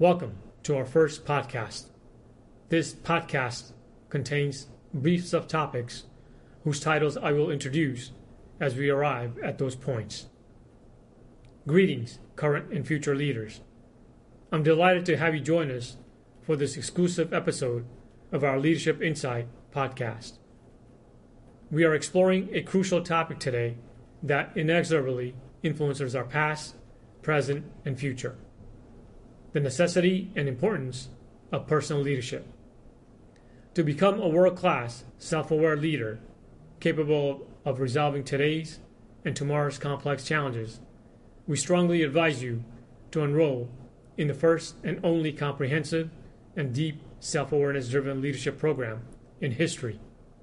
Welcome to our first podcast. This podcast contains brief subtopics whose titles I will introduce as we arrive at those points. Greetings, current and future leaders. I'm delighted to have you join us for this exclusive episode of our Leadership Insight podcast. We are exploring a crucial topic today that inexorably influences our past, present, and future: the necessity and importance of personal leadership. To become a world-class, self-aware leader capable of resolving today's and tomorrow's complex challenges, we strongly advise you to enroll in the first and only comprehensive and deep self-awareness-driven leadership program in history.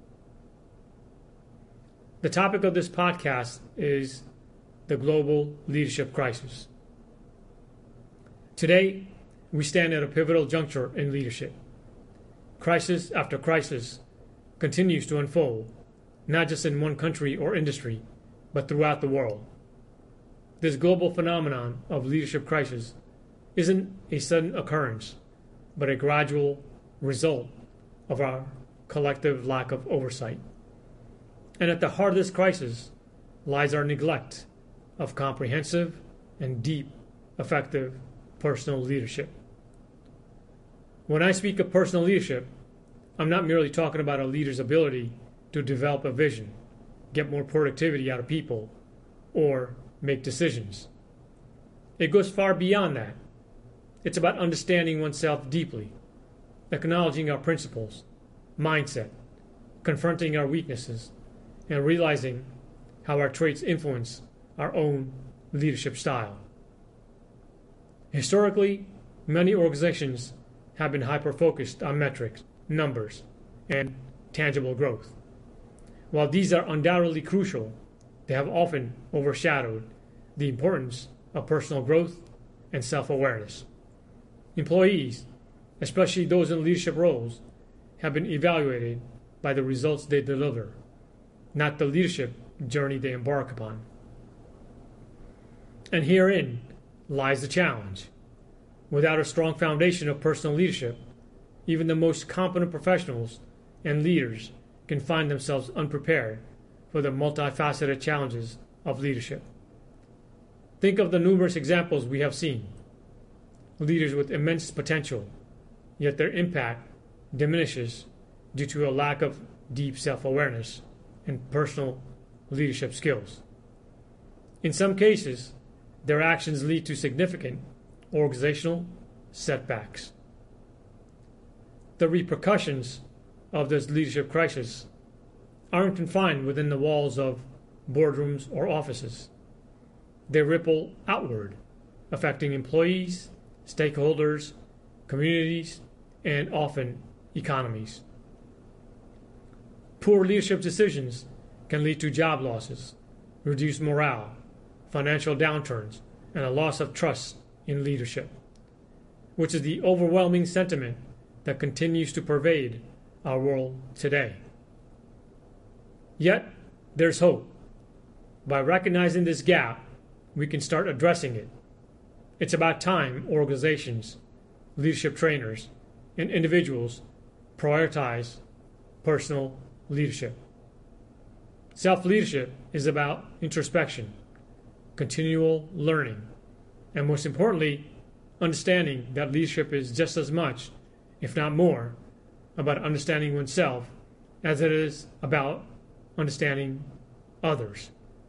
The topic of this podcast is the global leadership crisis. Today, we stand at a pivotal juncture in leadership. Crisis after crisis continues to unfold, not just in one country or industry, but throughout the world. This global phenomenon of leadership crisis isn't a sudden occurrence, but a gradual result of our collective lack of oversight. And at the heart of this crisis lies our neglect of comprehensive and deep, effective personal leadership. When I speak of personal leadership, I'm not merely talking about a leader's ability to develop a vision, get more productivity out of people, or make decisions. It goes far beyond that. It's about understanding oneself deeply, acknowledging our principles, mindset, confronting our weaknesses, and realizing how our traits influence our own leadership style. Historically, many organizations have been hyper-focused on metrics, numbers, and tangible growth. While these are undoubtedly crucial, they have often overshadowed the importance of personal growth and self-awareness. Employees, especially those in leadership roles, have been evaluated by the results they deliver, not the leadership journey they embark upon. And herein lies the challenge. Without a strong foundation of personal leadership, even the most competent professionals and leaders can find themselves unprepared for the multifaceted challenges of leadership. Think of the numerous examples we have seen. Leaders with immense potential, yet their impact diminishes due to a lack of deep self-awareness and personal leadership skills. In some cases, their actions lead to significant organizational setbacks. The repercussions of this leadership crisis aren't confined within the walls of boardrooms or offices. They ripple outward, affecting employees, stakeholders, communities, and often economies. Poor leadership decisions can lead to job losses, reduced morale, financial downturns, and a loss of trust in leadership, which is the overwhelming sentiment that continues to pervade our world today. Yet, there's hope. By recognizing this gap, we can start addressing it. It's about time organizations, leadership trainers, and individuals prioritize personal leadership. Self-leadership is about introspection, continual learning, and most importantly, understanding that leadership is just as much, if not more, about understanding oneself as it is about understanding others.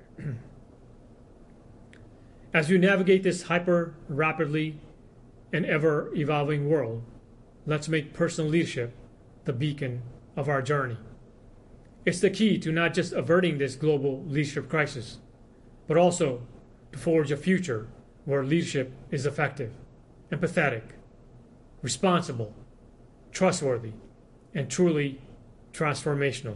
As we navigate this hyper-rapidly and ever-evolving world, let's make personal leadership the beacon of our journey. It's the key to not just averting this global leadership crisis, but also to forge a future where leadership is effective, empathetic, responsible, trustworthy, and truly transformational.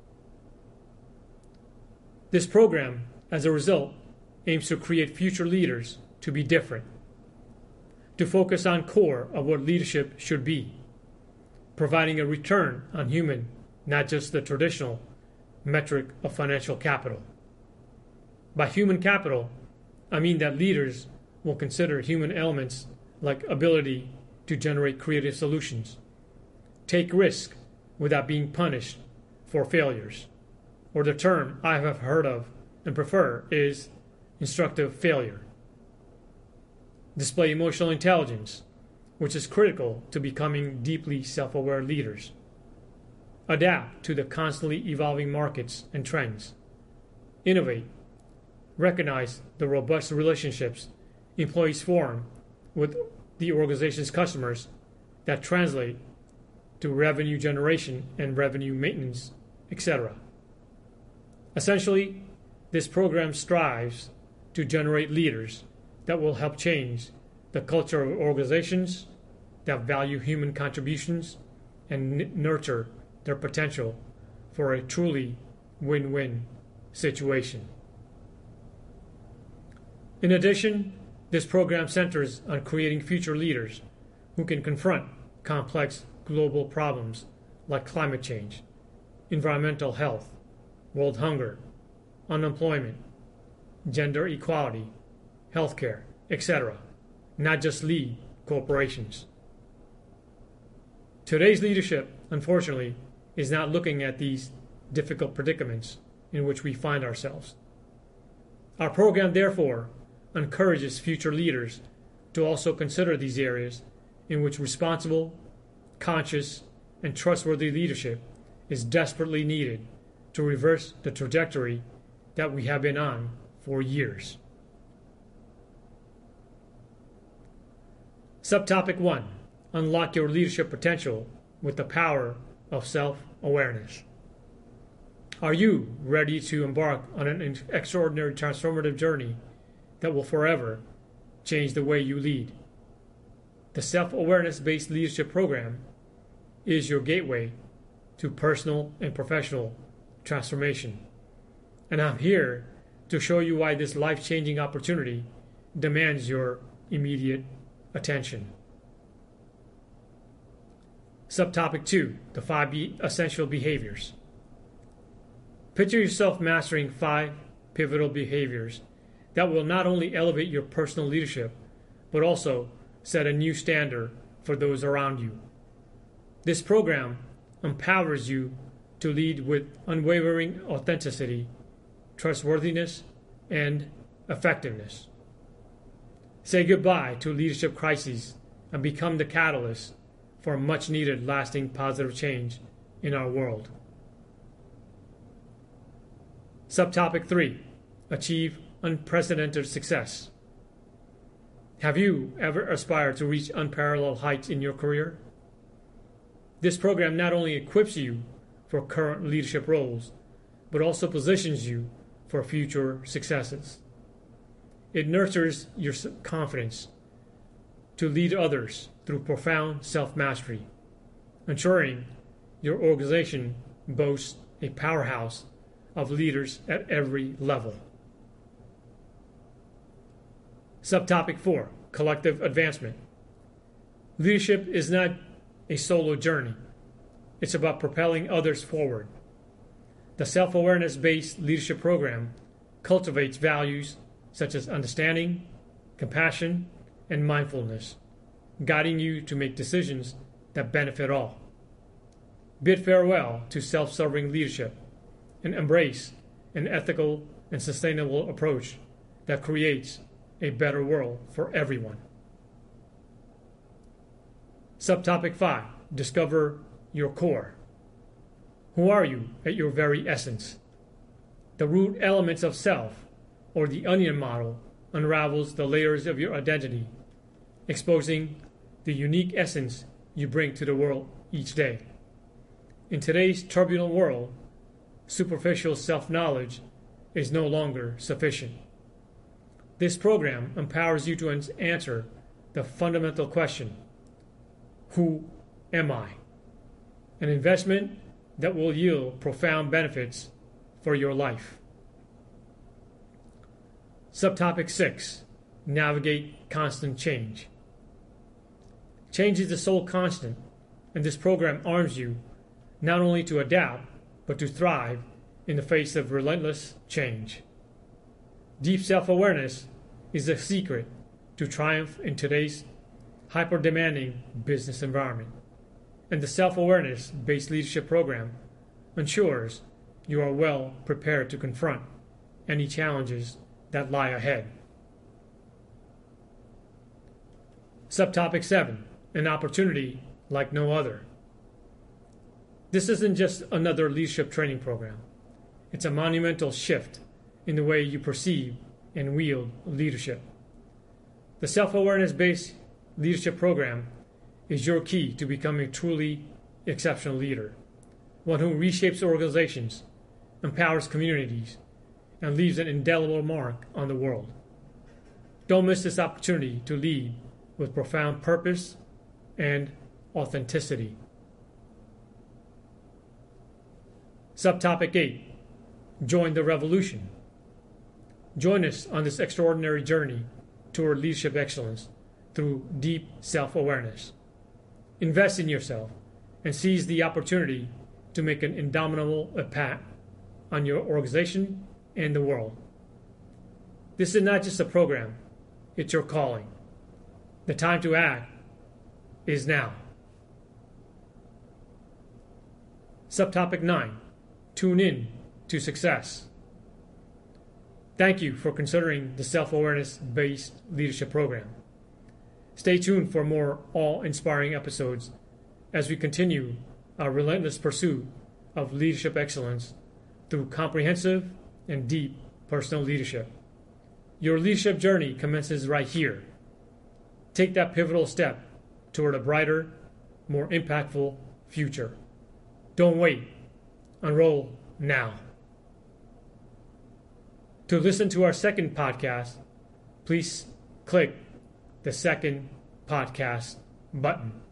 This program, as a result, aims to create future leaders to be different, to focus on core of what leadership should be, providing a return on human, not just the traditional metric of financial capital. By human capital, I mean that leaders will consider human elements like ability to generate creative solutions. Take risk without being punished for failures. Or the term I have heard of and prefer is instructive failure. Display emotional intelligence, which is critical to becoming deeply self-aware leaders. Adapt to the constantly evolving markets and trends. Innovate. Recognize the robust relationships employees form with the organization's customers that translate to revenue generation and revenue maintenance, etc. Essentially, this program strives to generate leaders that will help change the culture of organizations that value human contributions and nurture their potential for a truly win-win situation. In addition, this program centers on creating future leaders who can confront complex global problems like climate change, environmental health, world hunger, unemployment, gender equality, healthcare, etc., not just lead corporations. Today's leadership, unfortunately, is not looking at these difficult predicaments in which we find ourselves. Our program, therefore, encourages future leaders to also consider these areas in which responsible, conscious, and trustworthy leadership is desperately needed to reverse the trajectory that we have been on for years. Subtopic 1. Unlock your leadership potential with the power of self-awareness. Are you ready to embark on an extraordinary transformative journey that will forever change the way you lead? The self-awareness-based leadership program is your gateway to personal and professional transformation. And I'm here to show you why this life-changing opportunity demands your immediate attention. Subtopic 2, the 5 essential behaviors. Picture yourself mastering 5 pivotal behaviors that will not only elevate your personal leadership, but also set a new standard for those around you. This program empowers you to lead with unwavering authenticity, trustworthiness, and effectiveness. Say goodbye to leadership crises and become the catalyst for much-needed lasting positive change in our world. Subtopic 3. Achieve unprecedented success. Have you ever aspired to reach unparalleled heights in your career? This program not only equips you for current leadership roles, but also positions you for future successes. It nurtures your confidence to lead others through profound self-mastery, ensuring your organization boasts a powerhouse of leaders at every level. Subtopic 4. Collective advancement. Leadership is not a solo journey. It's about propelling others forward. The self-awareness-based leadership program cultivates values such as understanding, compassion, and mindfulness, guiding you to make decisions that benefit all. Bid farewell to self-serving leadership and embrace an ethical and sustainable approach that creates a better world for everyone. Subtopic 5. Discover your core. Who are you at your very essence? The root elements of self, or the onion model, unravels the layers of your identity, exposing the unique essence you bring to the world each day. In today's turbulent world, superficial self-knowledge is no longer sufficient. This program empowers you to answer the fundamental question, who am I? An investment that will yield profound benefits for your life. Subtopic 6. Navigate constant change. Change is the sole constant, and this program arms you not only to adapt, but to thrive in the face of relentless change. Deep self-awareness is the secret to triumph in today's hyper-demanding business environment. And the self-awareness based leadership program ensures you are well prepared to confront any challenges that lie ahead. Subtopic 7, an opportunity like no other. This isn't just another leadership training program. It's a monumental shift in the way you perceive and wield leadership. The self-awareness based leadership program is your key to becoming a truly exceptional leader, one who reshapes organizations, empowers communities, and leaves an indelible mark on the world. Don't miss this opportunity to lead with profound purpose and authenticity. Subtopic 8, join the revolution. Join us on this extraordinary journey toward leadership excellence through deep self-awareness. Invest in yourself and seize the opportunity to make an indomitable impact on your organization and the world. This is not just a program, it's your calling. The time to act is now. Subtopic 9, tune in to success. Thank you for considering the self-awareness based leadership program. Stay tuned for more awe-inspiring episodes as we continue our relentless pursuit of leadership excellence through comprehensive and deep personal leadership. Your leadership journey commences right here. Take that pivotal step toward a brighter, more impactful future. Don't wait. Enroll now. To listen to our second podcast, please click the second podcast button.